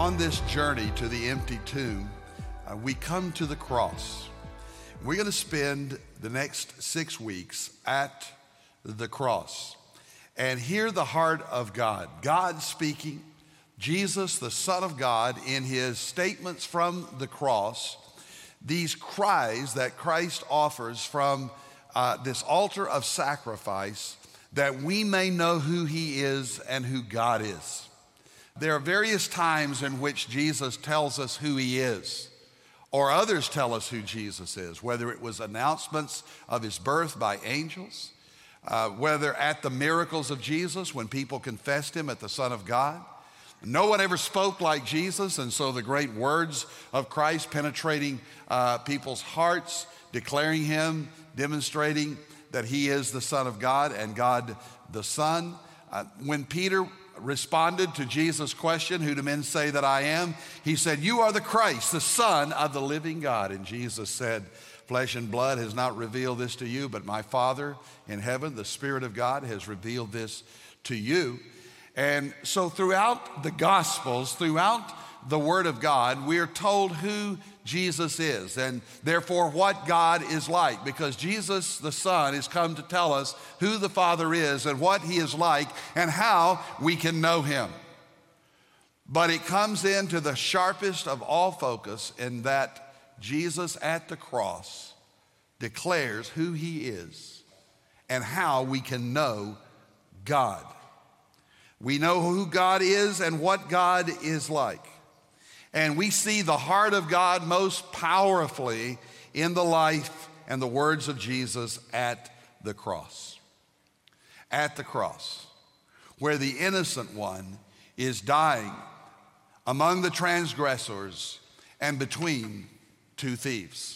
On this journey to the empty tomb, we come to the cross. We're going to spend the next 6 weeks at the cross and hear the heart of God. God speaking, Jesus, the Son of God, in his statements from the cross, these cries that Christ offers from this altar of sacrifice, that we may know who he is and who God is. There are various times in which Jesus tells us who he is, or others tell us who Jesus is, whether it was announcements of his birth by angels, whether at the miracles of Jesus when people confessed him as the Son of God. No one ever spoke like Jesus, and so the great words of Christ penetrating people's hearts, declaring him, demonstrating that he is the Son of God and God the Son. When Peter responded to Jesus' question, "Who do men say that I am?" he said, "You are the Christ, the Son of the living God." And Jesus said, "Flesh and blood has not revealed this to you, but my Father in heaven, the Spirit of God, has revealed this to you." And so throughout the Gospels, throughout the Word of God, we are told who Jesus is and therefore what God is like, because Jesus the Son has come to tell us who the Father is and what he is like and how we can know him. But it comes into the sharpest of all focus in that Jesus at the cross declares who he is and how we can know God. We know who God is and what God is like. And we see the heart of God most powerfully in the life and the words of Jesus at the cross. At the cross, where the innocent one is dying among the transgressors and between two thieves.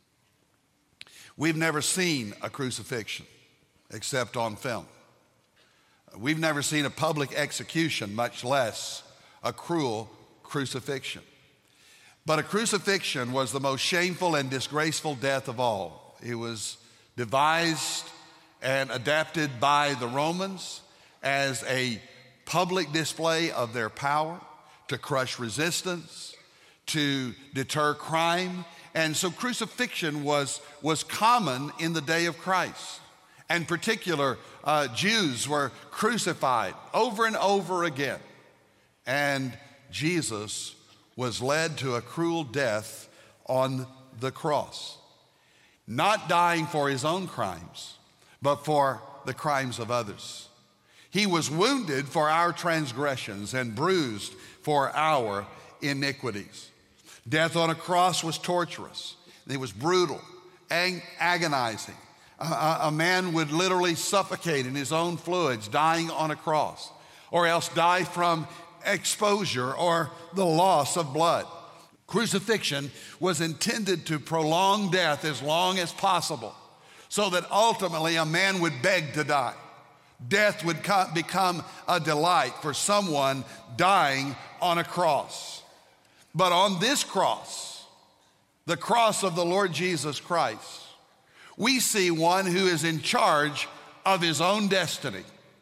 We've never seen a crucifixion except on film. We've never seen a public execution, much less a cruel crucifixion. But a crucifixion was the most shameful and disgraceful death of all. It was devised and adapted by the Romans as a public display of their power to crush resistance, to deter crime. And so crucifixion was common in the day of Christ. And particular Jews were crucified over and over again. And Jesus was led to a cruel death on the cross, not dying for his own crimes, but for the crimes of others. He was wounded for our transgressions and bruised for our iniquities. Death on a cross was torturous. It was brutal and agonizing. A man would literally suffocate in his own fluids dying on a cross, or else die from exposure or the loss of blood. Crucifixion was intended to prolong death as long as possible, so that ultimately a man would beg to die. Death would become a delight for someone dying on a cross. But on this cross, the cross of the Lord Jesus Christ, we see one who is in charge of his own destiny.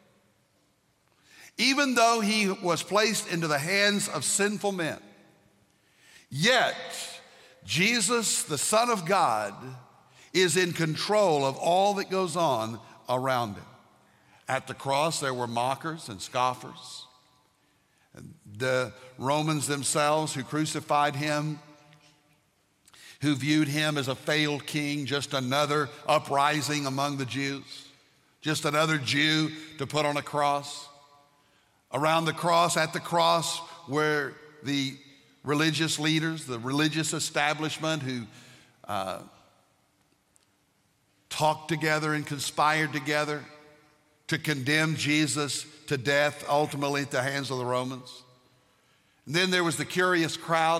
Even though he was placed into the hands of sinful men, yet Jesus, the Son of God, is in control of all that goes on around him. At the cross, there were mockers and scoffers. The Romans themselves who crucified him, who viewed him as a failed king, just another uprising among the Jews, just another Jew to put on a cross. Around the cross, at the cross, were the religious leaders, the religious establishment who talked together and conspired together to condemn Jesus to death, ultimately at the hands of the Romans. And then there was the curious crowd,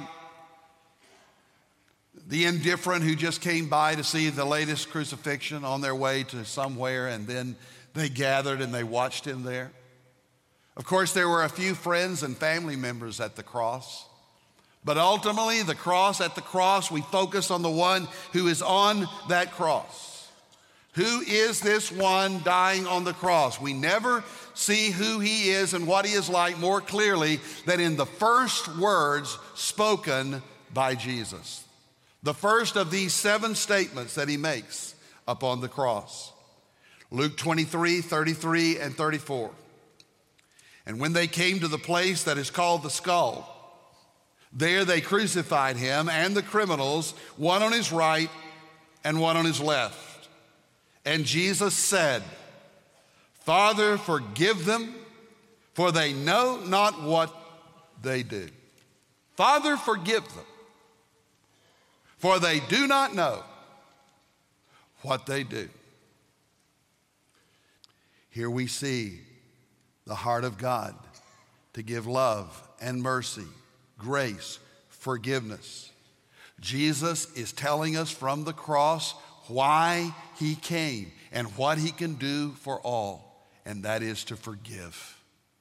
the indifferent who just came by to see the latest crucifixion on their way to somewhere, and then they gathered and they watched him there. Of course, there were a few friends and family members at the cross, but ultimately at the cross, we focus on the one who is on that cross, Who is this one dying on the cross? We never see who he is and what he is like more clearly than in the first words spoken by Jesus. The first of these 7 statements that he makes upon the cross. Luke 23, 33, and 34. And when they came to the place that is called the Skull, there they crucified him and the criminals, one on his right and one on his left. And Jesus said, Father, forgive them, for they know not what they do. Father, forgive them, for they do not know what they do. Here we see the heart of God to give love and mercy, grace, forgiveness. Jesus is telling us from the cross why he came and what he can do for all, and that is to forgive.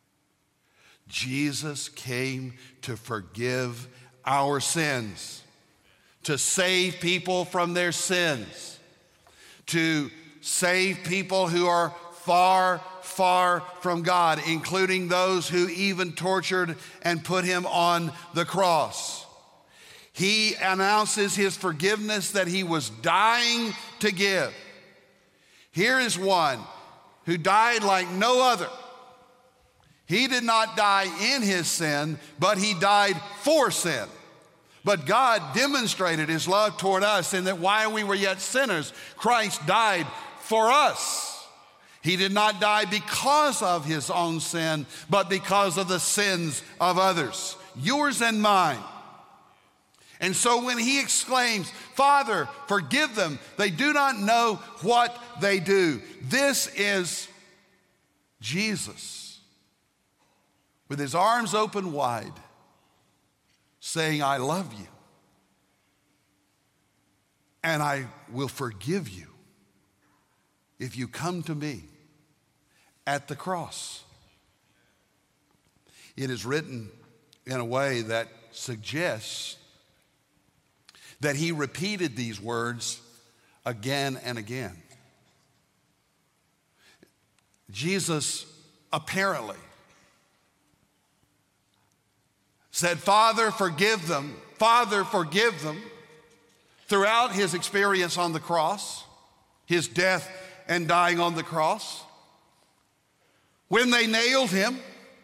Jesus came to forgive our sins, to save people from their sins, to save people who are far, far from God, including those who even tortured and put him on the cross. He announces his forgiveness that he was dying to give. Here is one who died like no other. He did not die in his sin, but he died for sin. But God demonstrated his love toward us in that while we were yet sinners, Christ died for us. He did not die because of his own sin, but because of the sins of others, yours and mine. And so when he exclaims, Father, forgive them, they do not know what they do. This is Jesus with his arms open wide, saying, I love you, and I will forgive you if you come to me at the cross. It is written in a way that suggests that he repeated these words again and again. Jesus apparently said, Father, forgive them, Father, forgive them, throughout his experience on the cross, his death and dying on the cross. When they nailed him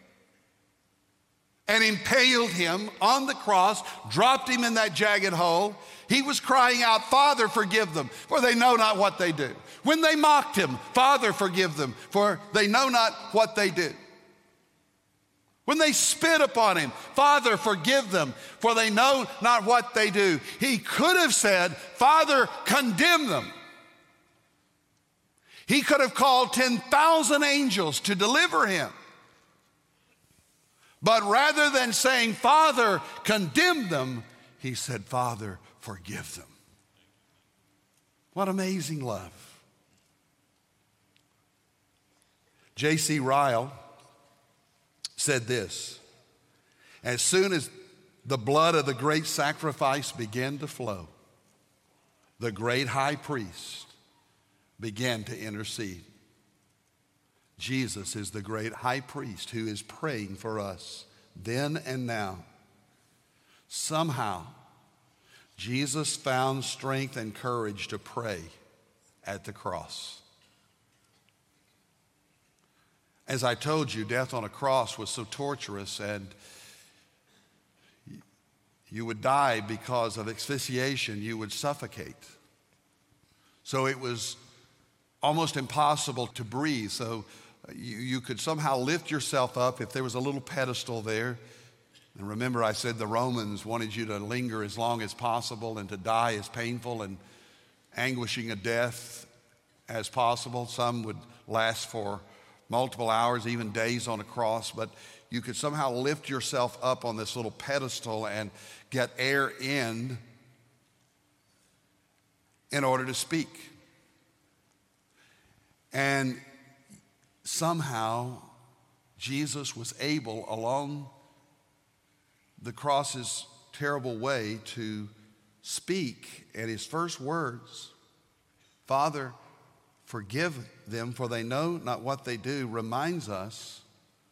and impaled him on the cross, dropped him in that jagged hole, he was crying out, Father, forgive them, for they know not what they do. When they mocked him, Father, forgive them, for they know not what they do. When they spit upon him, Father, forgive them, for they know not what they do. He could have said, Father, condemn them. He could have called 10,000 angels to deliver him. But rather than saying, Father, condemn them, he said, Father, forgive them. What amazing love. J.C. Ryle said this, as soon as the blood of the great sacrifice began to flow, the great high priest began to intercede. Jesus is the great high priest who is praying for us then and now. Somehow, Jesus found strength and courage to pray at the cross. As I told you, death on a cross was so torturous, and you would die because of asphyxiation. You would suffocate. So it was almost impossible to breathe. So you could somehow lift yourself up if there was a little pedestal there. And remember, I said the Romans wanted you to linger as long as possible and to die as painful and anguishing a death as possible. Some would last for multiple hours, even days on a cross, but you could somehow lift yourself up on this little pedestal and get air in order to speak. And somehow Jesus was able, along the cross's terrible way, to speak. And his first words, Father, forgive them, for they know not what they do, reminds us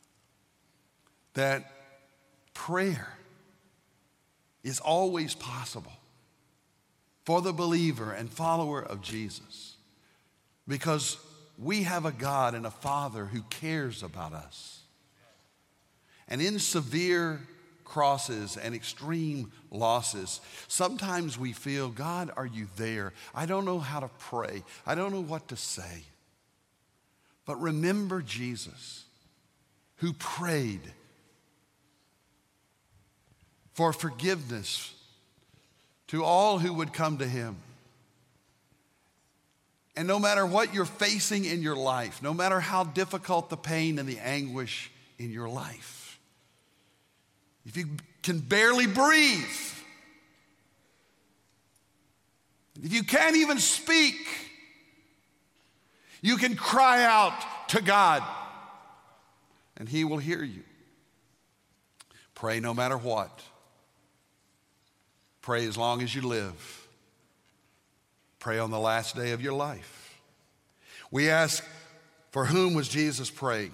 that prayer is always possible for the believer and follower of Jesus, because we have a God and a Father who cares about us. And in severe crosses and extreme losses, sometimes we feel, God, are you there? I don't know how to pray. I don't know what to say. But remember Jesus, who prayed for forgiveness to all who would come to him. And no matter what you're facing in your life, no matter how difficult the pain and the anguish in your life, if you can barely breathe, if you can't even speak, you can cry out to God and he will hear you. Pray no matter what. Pray as long as you live. Pray on the last day of your life. We ask, for whom was Jesus praying?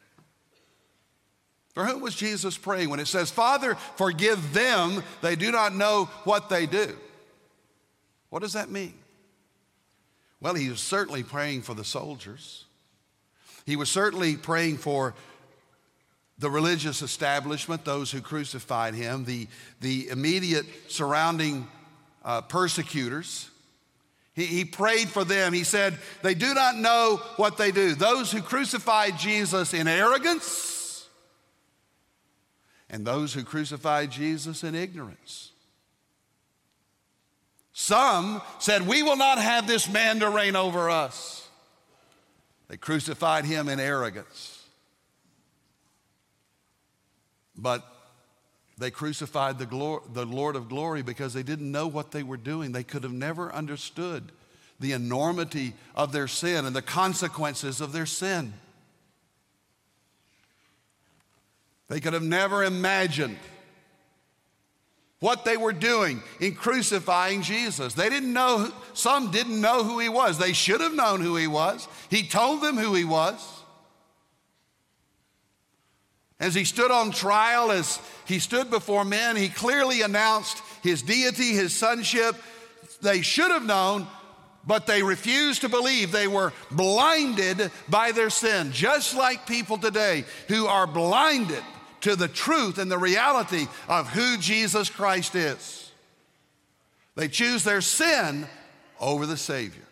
For whom was Jesus praying when it says, Father, forgive them, they do not know what they do? What does that mean? Well, he was certainly praying for the soldiers. He was certainly praying for the religious establishment, those who crucified him, the immediate surrounding persecutors. He prayed for them. He said, they do not know what they do. Those who crucified Jesus in arrogance and those who crucified Jesus in ignorance. Some said, we will not have this man to reign over us. They crucified him in arrogance. But they crucified the Lord of glory because they didn't know what they were doing. They could have never understood the enormity of their sin and the consequences of their sin. They could have never imagined what they were doing in crucifying Jesus. They didn't know, some didn't know who he was. They should have known who he was. He told them who he was. As he stood on trial, as he stood before men, he clearly announced his deity, his sonship. They should have known, but they refused to believe. They were blinded by their sin, just like people today who are blinded to the truth and the reality of who Jesus Christ is. They choose their sin over the Savior.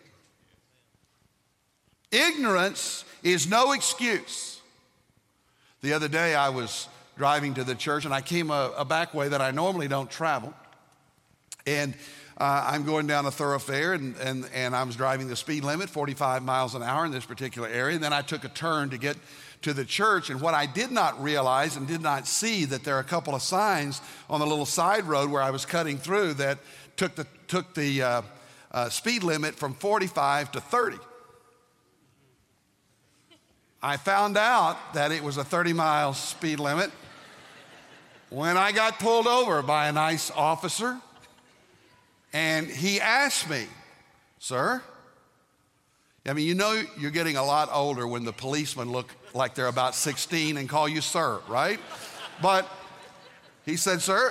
Ignorance is no excuse. The other day I was driving to the church and I came a back way that I normally don't travel. And I'm going down a thoroughfare and I was driving the speed limit, 45 miles an hour in this particular area. And then I took a turn to get to the church. And what I did not realize and did not see, that there are a couple of signs on the little side road where I was cutting through that took the speed limit from 45 to 30. I found out that it was a 30-mile speed limit when I got pulled over by a nice officer. And he asked me, sir, I mean, you know you're getting a lot older when the policemen look like they're about 16 and call you sir, right? But he said, sir,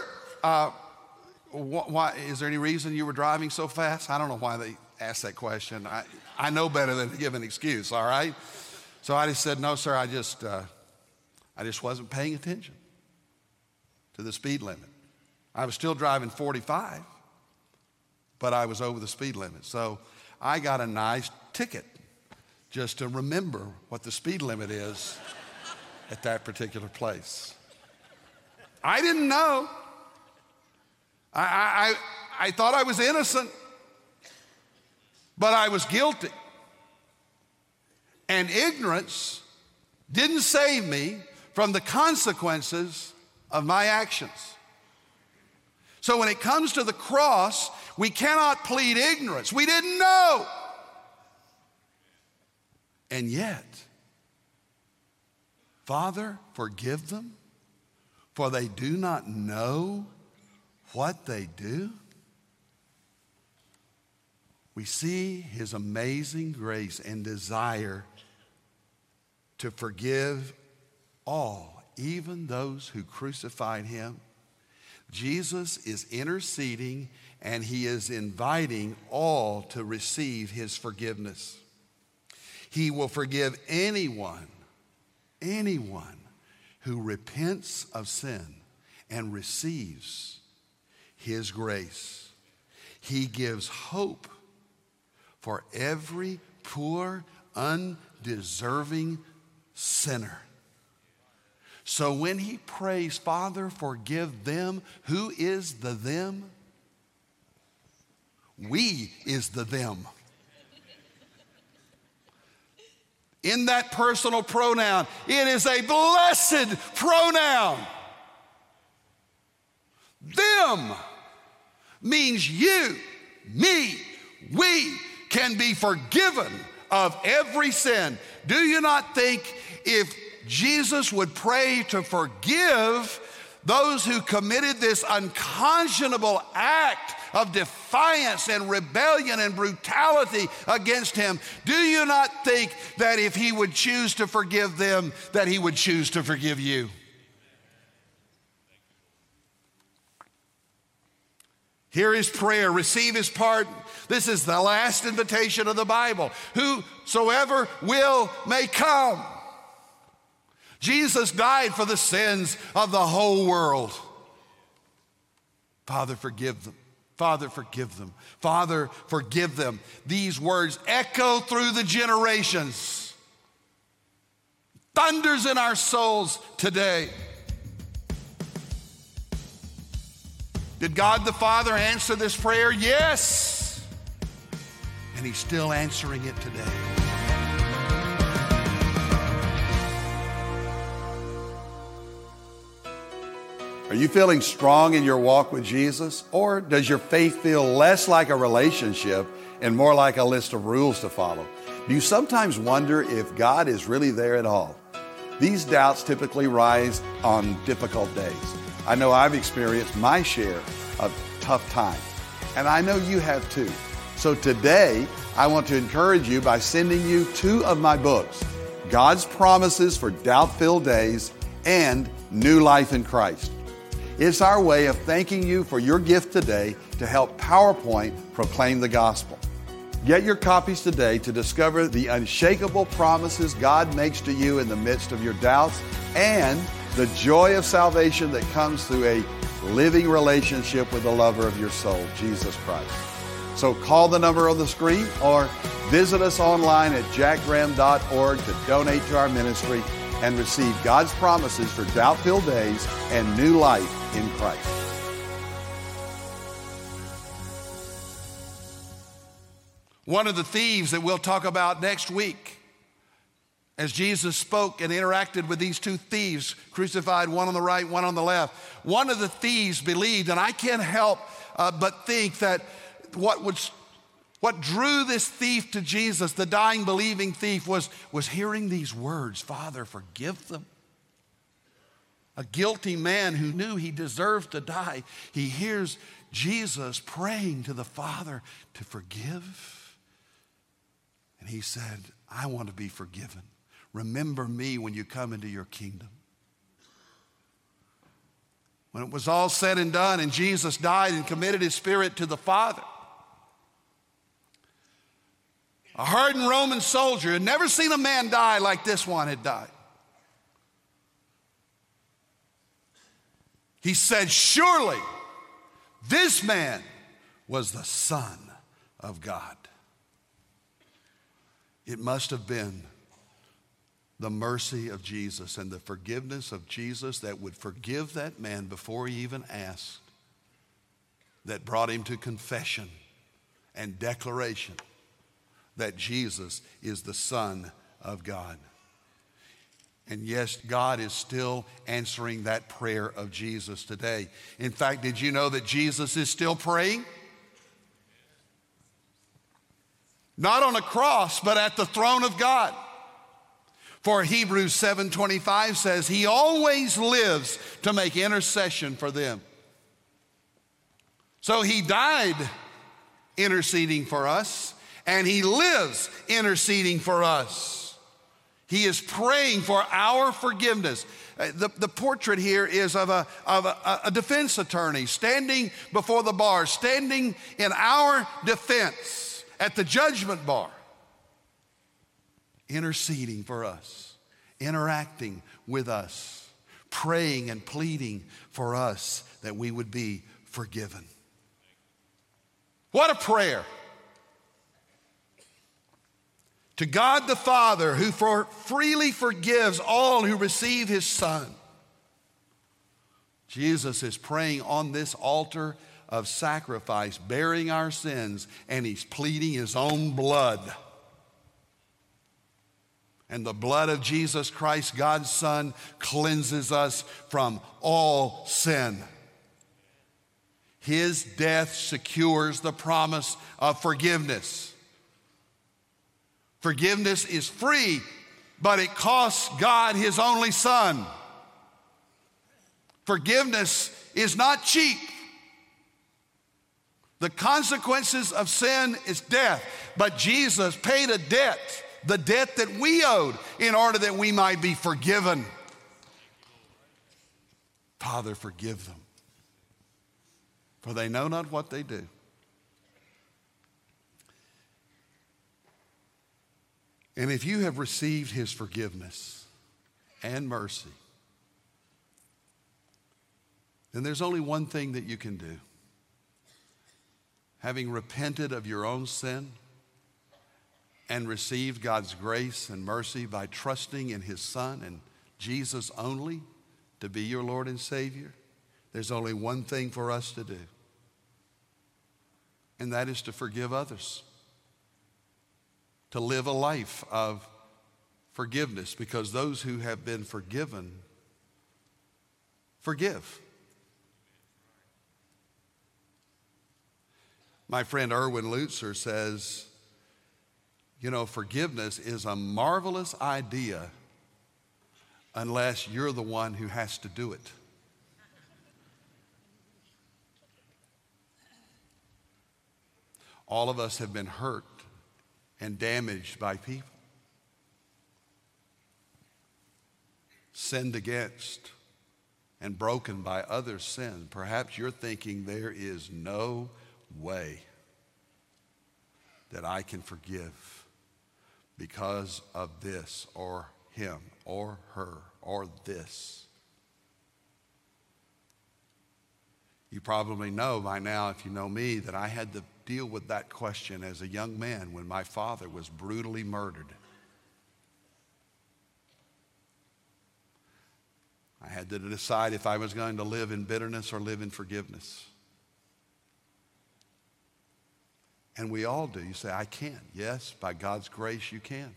why, is there any reason you were driving so fast? I don't know why they asked that question. I know better than to give an excuse, all right? So I just said, no, sir, I just wasn't paying attention to the speed limit. I was still driving 45, but I was over the speed limit. So I got a nice ticket just to remember what the speed limit is at that particular place. I didn't know. I thought I was innocent, but I was guilty. And ignorance didn't save me from the consequences of my actions. So when it comes to the cross, we cannot plead ignorance. We didn't know. And yet, Father, forgive them, for they do not know what they do. we see his amazing grace and desire to forgive all, even those who crucified him. Jesus is interceding and he is inviting all to receive his forgiveness. He will forgive anyone who repents of sin and receives his grace. He gives hope for every poor, undeserving sinner. So when he prays, Father, forgive them, who is the them? We is the them. In that personal pronoun, it is a blessed pronoun. Them means you, me, we can be forgiven of every sin. Do you not think if Jesus would pray to forgive those who committed this unconscionable act of defiance and rebellion and brutality against him, do you not think that if he would choose to forgive them, that he would choose to forgive you? Hear his prayer, receive his pardon. This is the last invitation of the Bible. Whosoever will may come. Jesus died for the sins of the whole world. Father, forgive them. Father, forgive them. Father, forgive them. These words echo through the generations. Thunders in our souls today. Did God the Father answer this prayer? Yes. And he's still answering it today. Are you feeling strong in your walk with Jesus? Or does your faith feel less like a relationship and more like a list of rules to follow? Do you sometimes wonder if God is really there at all? These doubts typically rise on difficult days. I know I've experienced my share of tough times, and I know you have too. So today, I want to encourage you by sending you 2 of my books, God's Promises for Doubt-Filled Days and New Life in Christ. It's our way of thanking you for your gift today to help PowerPoint proclaim the gospel. Get your copies today to discover the unshakable promises God makes to you in the midst of your doubts and the joy of salvation that comes through a living relationship with the lover of your soul, Jesus Christ. So call the number on the screen or visit us online at jackgraham.org to donate to our ministry and receive God's promises for doubt-filled days and new life in Christ. One of the thieves that we'll talk about next week, as Jesus spoke and interacted with these 2 thieves, crucified, one on the right, one on the left, one of the thieves believed, and I can't help but think that what drew this thief to Jesus, the dying, believing thief, was hearing these words, Father, forgive them. A guilty man who knew he deserved to die, he hears Jesus praying to the Father to forgive. And he said, I want to be forgiven. Remember me when you come into your kingdom. When it was all said and done and Jesus died and committed his spirit to the Father, a hardened Roman soldier had never seen a man die like this one had died. He said, surely this man was the Son of God. It must have been the mercy of Jesus and the forgiveness of Jesus that would forgive that man before he even asked, that brought him to confession and declaration that Jesus is the Son of God. And yes, God is still answering that prayer of Jesus today. In fact, did you know that Jesus is still praying? Not on a cross, but at the throne of God. For Hebrews 7:25 says, he always lives to make intercession for them. So he died interceding for us, and he lives interceding for us. He is praying for our forgiveness. The portrait here is of a defense attorney standing before the bar, standing in our defense at the judgment bar, interceding for us, interacting with us, praying and pleading for us that we would be forgiven. What a prayer. To God the Father, who freely forgives all who receive his Son. Jesus is praying on this altar of sacrifice, bearing our sins, and he's pleading his own blood. And the blood of Jesus Christ, God's Son, cleanses us from all sin. His death secures the promise of forgiveness. Forgiveness is free, but it costs God his only Son. Forgiveness is not cheap. The consequences of sin is death, but Jesus paid a debt, the debt that we owed, in order that we might be forgiven. Father, forgive them, for they know not what they do. And if you have received his forgiveness and mercy, then there's only one thing that you can do. Having repented of your own sin and received God's grace and mercy by trusting in his Son and Jesus only to be your Lord and Savior, there's only one thing for us to do, and that is to forgive others. To live a life of forgiveness, because those who have been forgiven forgive. My friend Erwin Lutzer says, you know, forgiveness is a marvelous idea unless you're the one who has to do it. All of us have been hurt and damaged by people, sinned against and broken by others' sin. Perhaps you're thinking there is no way that I can forgive because of this or him or her or this. You probably know by now, if you know me, that I had to deal with that question as a young man when my father was brutally murdered. I had to decide if I was going to live in bitterness or live in forgiveness. And we all do. You say, I can't. Yes, by God's grace you can.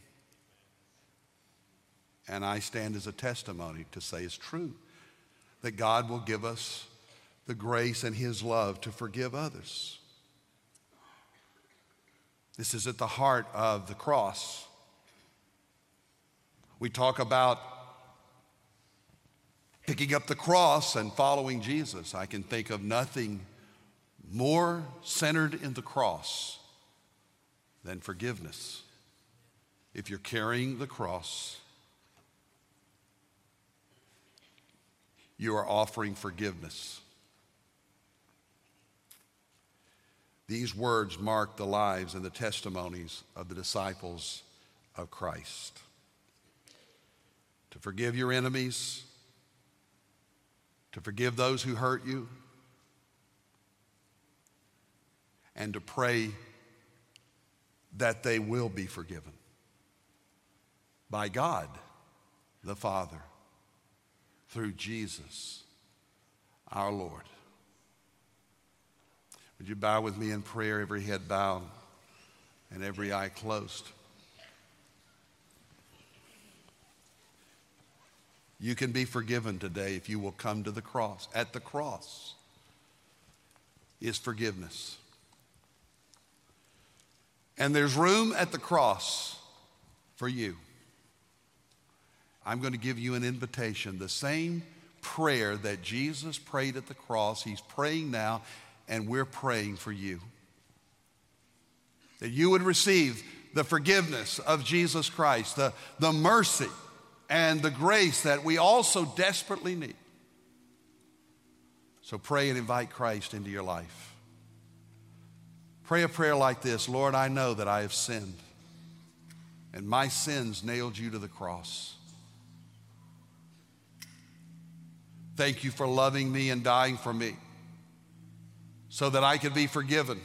And I stand as a testimony to say it's true, that God will give us the grace and his love to forgive others. This is at the heart of the cross. We talk about picking up the cross and following Jesus. I can think of nothing more centered in the cross than forgiveness. If you're carrying the cross, you are offering forgiveness. These words mark the lives and the testimonies of the disciples of Christ. To forgive your enemies, to forgive those who hurt you, and to pray that they will be forgiven by God the Father through Jesus our Lord. Would you bow with me in prayer, every head bowed and every eye closed? You can be forgiven today if you will come to the cross. At the cross is forgiveness. And there's room at the cross for you. I'm going to give you an invitation. The same prayer that Jesus prayed at the cross, he's praying now, and we're praying for you. that you would receive the forgiveness of Jesus Christ, the mercy and the grace that we also desperately need. So pray and invite Christ into your life. Pray a prayer like this: Lord, I know that I have sinned, and my sins nailed you to the cross. Thank you for loving me and dying for me so that I could be forgiven.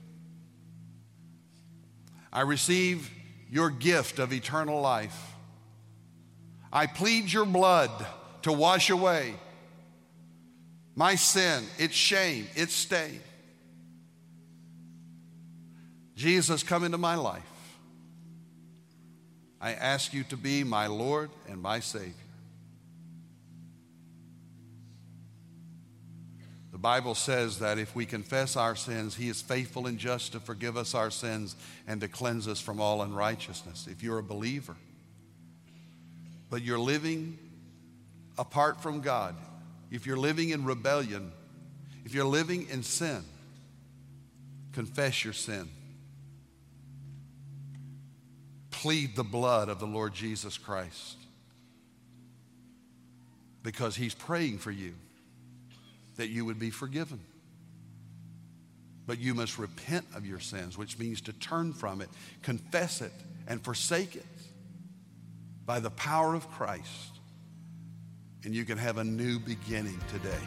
I receive your gift of eternal life. I plead your blood to wash away my sin, its shame, its stain. Jesus, come into my life. I ask you to be my Lord and my Savior. The Bible says that if we confess our sins, he is faithful and just to forgive us our sins and to cleanse us from all unrighteousness. If you're a believer, but you're living apart from God, if you're living in rebellion, if you're living in sin, confess your sin. Plead the blood of the Lord Jesus Christ, because he's praying for you that you would be forgiven. But you must repent of your sins, which means to turn from it, confess it, and forsake it by the power of Christ. And you can have a new beginning today.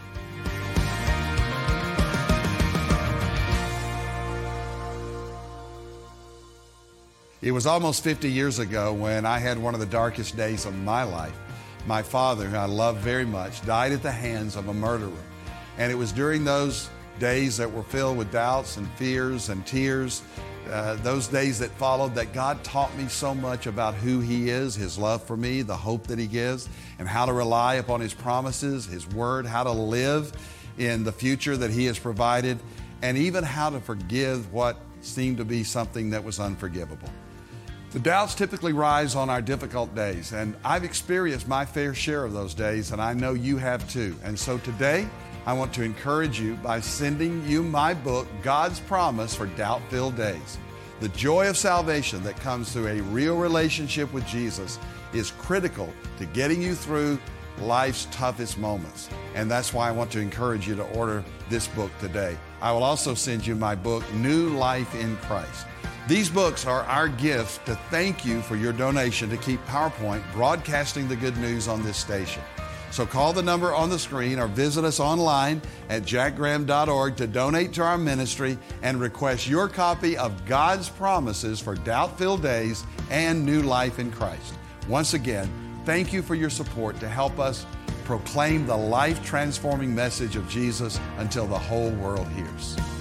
It was almost 50 years ago when I had one of the darkest days of my life. My father, who I love very much, died at the hands of a murderer. And it was during those days that were filled with doubts and fears and tears, those days that followed, that God taught me so much about who he is, his love for me, the hope that he gives, and how to rely upon his promises, his word, how to live in the future that he has provided, and even how to forgive what seemed to be something that was unforgivable. The doubts typically rise on our difficult days, and I've experienced my fair share of those days, and I know you have too. And so today, I want to encourage you by sending you my book, God's Promise for Doubt-Filled Days. The joy of salvation that comes through a real relationship with Jesus is critical to getting you through life's toughest moments. And that's why I want to encourage you to order this book today. I will also send you my book, New Life in Christ. These books are our gift to thank you for your donation to keep PowerPoint broadcasting the good news on this station. So call the number on the screen or visit us online at jackgraham.org to donate to our ministry and request your copy of God's Promises for Doubt-Filled Days and New Life in Christ. Once again, thank you for your support to help us proclaim the life-transforming message of Jesus until the whole world hears.